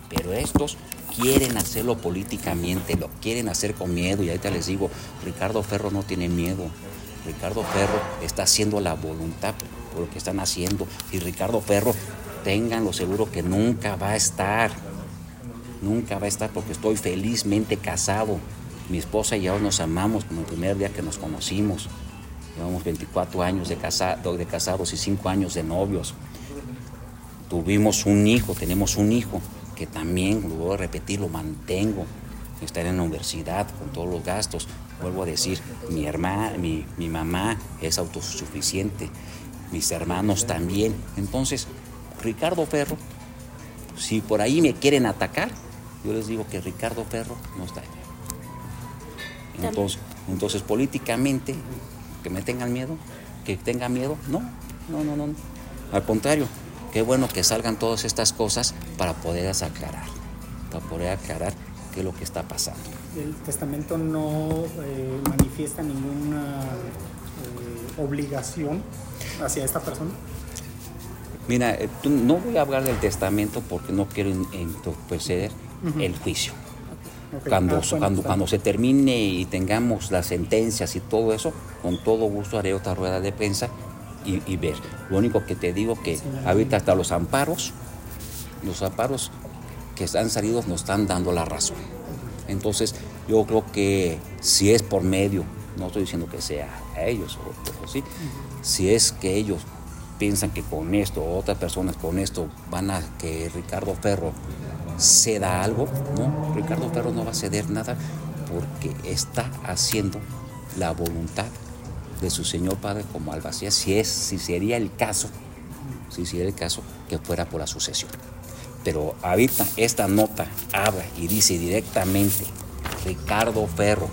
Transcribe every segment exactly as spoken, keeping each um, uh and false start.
Pero estos quieren hacerlo políticamente, lo quieren hacer con miedo. Y ahorita les digo, Ricardo Ferro no tiene miedo. Ricardo Ferro está haciendo la voluntad por lo que están haciendo. Y Ricardo Ferro, ténganlo seguro que nunca va a estar. Nunca va a estar porque estoy felizmente casado. Mi esposa y yo nos amamos como el primer día que nos conocimos. Llevamos veinticuatro años de, casa, de casados y cinco años de novios. Tuvimos un hijo, tenemos un hijo que también, lo voy a repetir, lo mantengo. Está en la universidad con todos los gastos. Vuelvo a decir, mi hermana, mi, mi mamá es autosuficiente, mis hermanos también. Entonces, Ricardo Ferro, si por ahí me quieren atacar, yo les digo que Ricardo Ferro no está ahí. Entonces, entonces políticamente, que me tengan miedo, que tengan miedo, no, no, no, no. Al contrario, qué bueno que salgan todas estas cosas para poder aclarar, para poder aclarar qué es lo que está pasando. El testamento no eh, manifiesta ninguna eh, obligación hacia esta persona. Mira, eh, tú, no voy a hablar del testamento porque no quiero entorpecer uh-huh. el juicio. Okay. Cuando, ah, bueno, cuando, cuando se termine y tengamos las sentencias y todo eso, con todo gusto haré otra rueda de prensa y, y ver. Lo único que te digo que sí, ahorita hasta los amparos, los amparos que han salido nos están dando la razón. Entonces, yo creo que si es por medio, no estoy diciendo que sea a ellos, o, o sí, uh-huh. si es que ellos piensan que con esto, o otras personas con esto, van a que Ricardo Ferro ceda algo, no, Ricardo Ferro no va a ceder nada porque está haciendo la voluntad de su señor padre como albacea, si es, si sería el caso, si sería el caso que fuera por la sucesión. Pero ahorita esta nota habla y dice directamente, Ricardo Ferro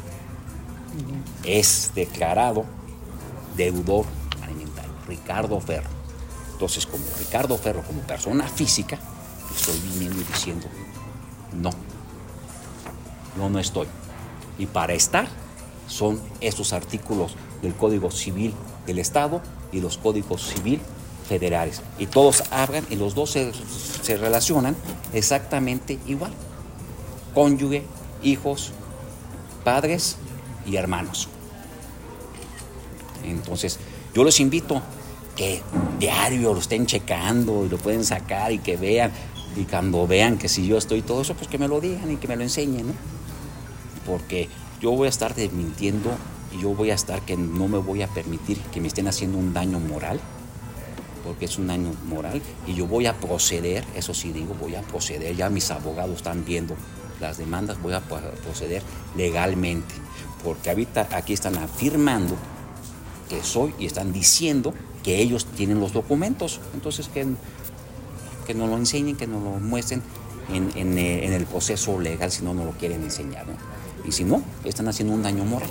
es declarado deudor alimentario, Ricardo Ferro. Entonces, como Ricardo Ferro, como persona física, estoy viniendo y diciendo, no, no, no estoy. Y para estar son estos artículos del Código Civil del Estado y los Códigos Civil federales. Y todos hablan y los dos se, se relacionan exactamente igual. Cónyuge, hijos, padres y hermanos. Entonces, yo los invito que diario lo estén checando y lo pueden sacar y que vean. Y cuando vean que si yo estoy todo eso, pues que me lo digan y que me lo enseñen, ¿no? Porque yo voy a estar desmintiendo y yo voy a estar que no me voy a permitir que me estén haciendo un daño moral, porque es un daño moral, y yo voy a proceder, eso sí digo, voy a proceder, ya mis abogados están viendo las demandas, voy a proceder legalmente, porque ahorita aquí están afirmando que soy y están diciendo que ellos tienen los documentos, entonces que... que nos lo enseñen, que nos lo muestren en, en, en el proceso legal, si no, no lo quieren enseñar, ¿no? Y si no, están haciendo un daño moral.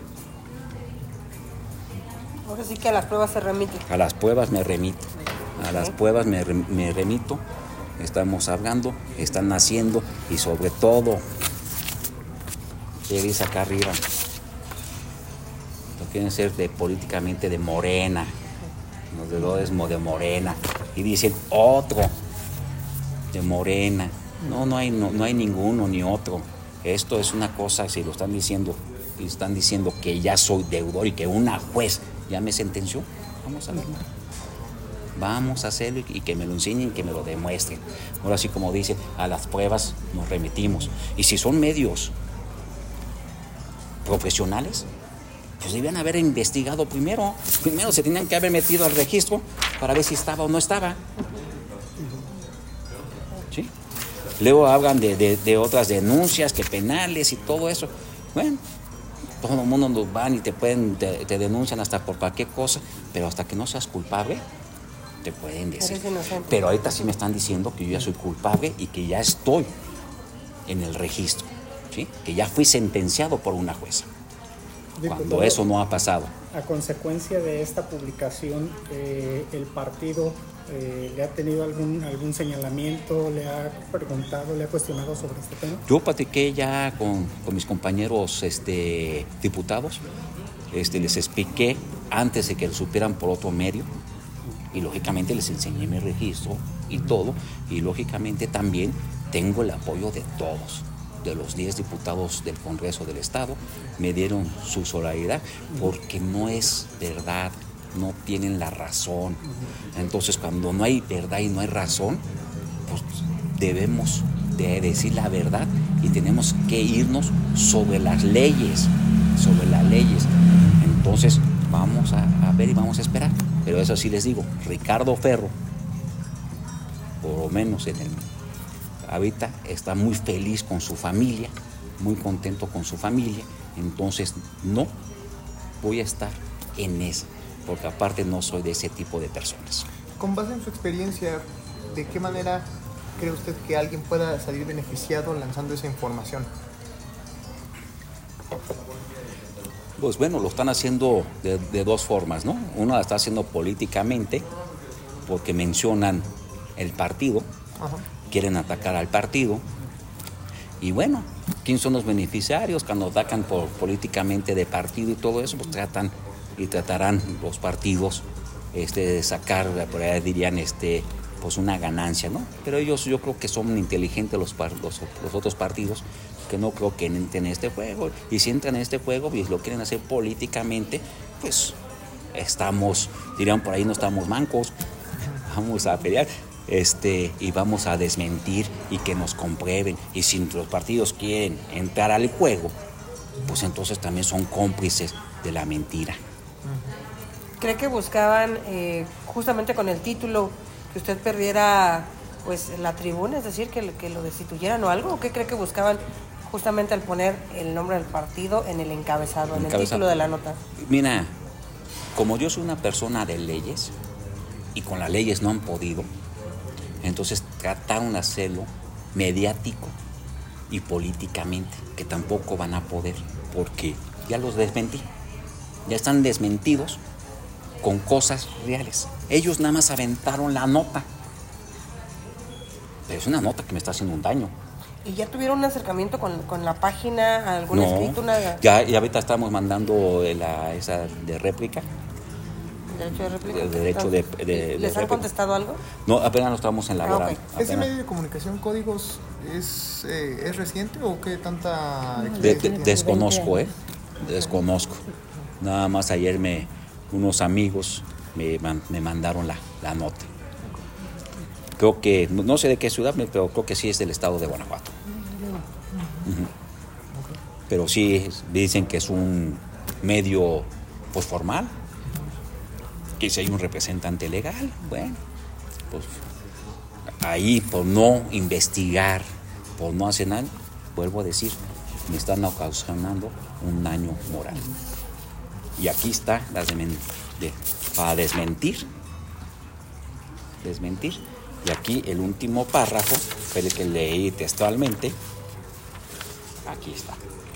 Ahora sí que a las pruebas se remite. A las pruebas me remito, a okay. las pruebas me, me remito, estamos hablando, están haciendo, y sobre todo, ¿qué dice acá arriba? No quieren ser de, políticamente de Morena, los deudores de Morena, y dicen otro de Morena. No, no hay, no, no hay ninguno ni otro. Esto es una cosa, si lo están diciendo, y están diciendo que ya soy deudor y que una juez ya me sentenció, vamos a verlo. Vamos a hacerlo y, y que me lo enseñen y que me lo demuestren. Ahora sí, como dice, a las pruebas nos remitimos. Y si son medios profesionales, pues debían haber investigado primero. Primero se tenían que haber metido al registro para ver si estaba o no estaba. ¿Sí? Luego hablan de, de, de otras denuncias, que penales y todo eso. Bueno, todo el mundo nos van y te pueden, te, te denuncian hasta por cualquier cosa, pero hasta que no seas culpable, te pueden decir. Pero ahorita sí me están diciendo que yo ya soy culpable y que ya estoy en el registro, ¿sí? Que ya fui sentenciado por una jueza. Cuando Diputado, eso no ha pasado. A consecuencia de esta publicación, eh, el partido eh, le ha tenido algún algún señalamiento, le ha preguntado, le ha cuestionado sobre este tema. Yo platiqué ya con, con mis compañeros este, diputados, este, les expliqué antes de que lo supieran por otro medio, y lógicamente les enseñé mi registro y todo, y lógicamente también tengo el apoyo de todos, de los diez diputados del Congreso del Estado, me dieron su solidaridad porque no es verdad, no tienen la razón. Entonces, cuando no hay verdad y no hay razón, pues debemos de decir la verdad y tenemos que irnos sobre las leyes, sobre las leyes. Entonces, vamos a, a ver y vamos a esperar. Pero eso sí les digo, Ricardo Ferro, por lo menos en el, ahorita está muy feliz con su familia, muy contento con su familia, entonces no voy a estar en eso, porque aparte no soy de ese tipo de personas. Con base en su experiencia, ¿de qué manera cree usted que alguien pueda salir beneficiado lanzando esa información? Pues bueno, lo están haciendo de, de dos formas, ¿no? Uno la está haciendo políticamente, porque mencionan el partido, ajá, quieren atacar al partido, y bueno, ¿quién son los beneficiarios? Cuando atacan por, políticamente de partido y todo eso, pues tratan y tratarán los partidos este, de sacar, por ahí dirían, este, pues una ganancia, ¿no? Pero ellos yo creo que son inteligentes los, los, los otros partidos, que no creo que entren en este juego, y si entran en este juego y lo quieren hacer políticamente, pues estamos, dirían por ahí, no estamos mancos, vamos a pelear. Este, y vamos a desmentir y que nos comprueben, y si los partidos quieren entrar al juego, pues entonces también son cómplices de la mentira. ¿Cree que buscaban eh, justamente con el título que usted perdiera pues la tribuna, es decir, que, que lo destituyeran o algo? ¿O qué cree que buscaban justamente al poner el nombre del partido en el encabezado, en el título de la nota? Mira, como yo soy una persona de leyes y con las leyes no han podido, entonces trataron de hacerlo mediático y políticamente, que tampoco van a poder, porque ya los desmentí, ya están desmentidos con cosas reales. Ellos nada más aventaron la nota, pero es una nota que me está haciendo un daño. ¿Y ya tuvieron un acercamiento con, con la página, algún no, escrito? Una... Ya, ya ahorita estamos mandando la, esa de réplica. ¿Derecho de réplica? De, derecho de, de, de ¿Les han contestado algo? No, apenas lo estamos elaborando. Ah, okay. ¿Ese medio de comunicación, Códigos, es, eh, es reciente o qué tanta de, de, Desconozco, ¿eh? Desconozco. Nada más ayer me unos amigos me, me mandaron la, la nota. Creo que, no sé de qué ciudad, pero creo que sí es del estado de Guanajuato. Uh-huh. Pero sí dicen que es un medio pues formal, que si hay un representante legal, bueno, pues ahí por no investigar, por no hacer nada, vuelvo a decir, me están ocasionando un daño moral. Y aquí está las de, de, para desmentir, desmentir. Y aquí el último párrafo, fue el que leí textualmente, aquí está.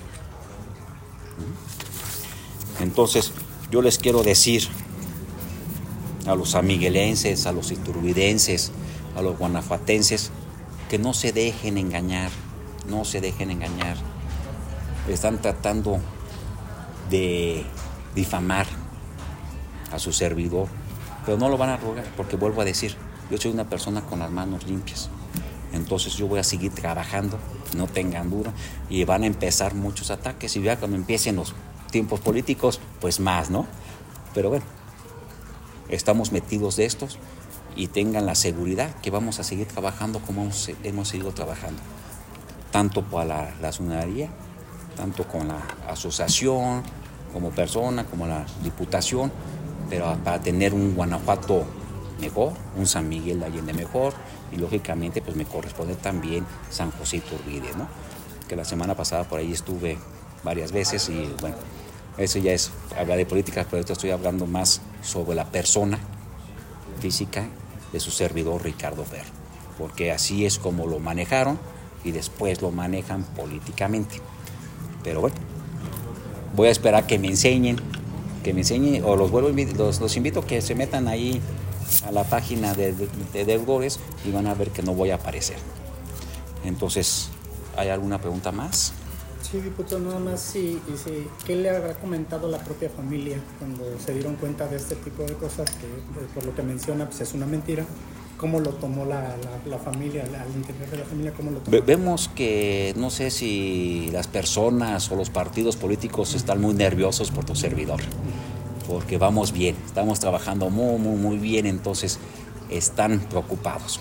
Entonces, yo les quiero decir a los amiguelenses, a los iturbidenses, a los guanajuatenses, que no se dejen engañar, no se dejen engañar. Están tratando de difamar a su servidor, pero no lo van a lograr, porque vuelvo a decir, yo soy una persona con las manos limpias. Entonces yo voy a seguir trabajando, no tengan duda, y van a empezar muchos ataques, y ya cuando empiecen los tiempos políticos, pues más, ¿no? Pero bueno, estamos metidos de estos, y tengan la seguridad que vamos a seguir trabajando como hemos, hemos seguido trabajando, tanto para la, la ciudadanía, tanto con la asociación, como persona, como la diputación, pero para tener un Guanajuato mejor, un San Miguel de Allende mejor, y lógicamente pues me corresponde también San José Iturbide, ¿no? Que la semana pasada por ahí estuve varias veces, y bueno, eso ya es hablar de política, pero esto estoy hablando más sobre la persona física de su servidor Ricardo Ferro, porque así es como lo manejaron y después lo manejan políticamente. Pero bueno, voy a esperar que me enseñen, que me enseñen, o los vuelvo los, los invito a que se metan ahí a la página de, de, de deudores, y van a ver que no voy a aparecer. Entonces, ¿hay alguna pregunta más? Sí, diputado, nada más, sí, y sí, ¿qué le habrá comentado la propia familia cuando se dieron cuenta de este tipo de cosas que, por lo que menciona, pues es una mentira? ¿Cómo lo tomó la, la, la familia, la, al interior de la familia, cómo lo tomó? Vemos que no sé si las personas o los partidos políticos están muy nerviosos por tu servidor, porque vamos bien, estamos trabajando muy, muy, muy bien, entonces están preocupados.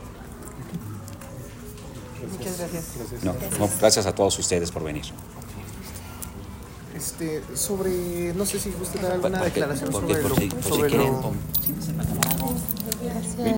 Muchas gracias. No, no, gracias a todos ustedes por venir. Este, sobre, no sé si gusta dar alguna Porque- declaración porque sobre por lo, si- por si sobre quieren, lo, tom- siéntense en la cámara.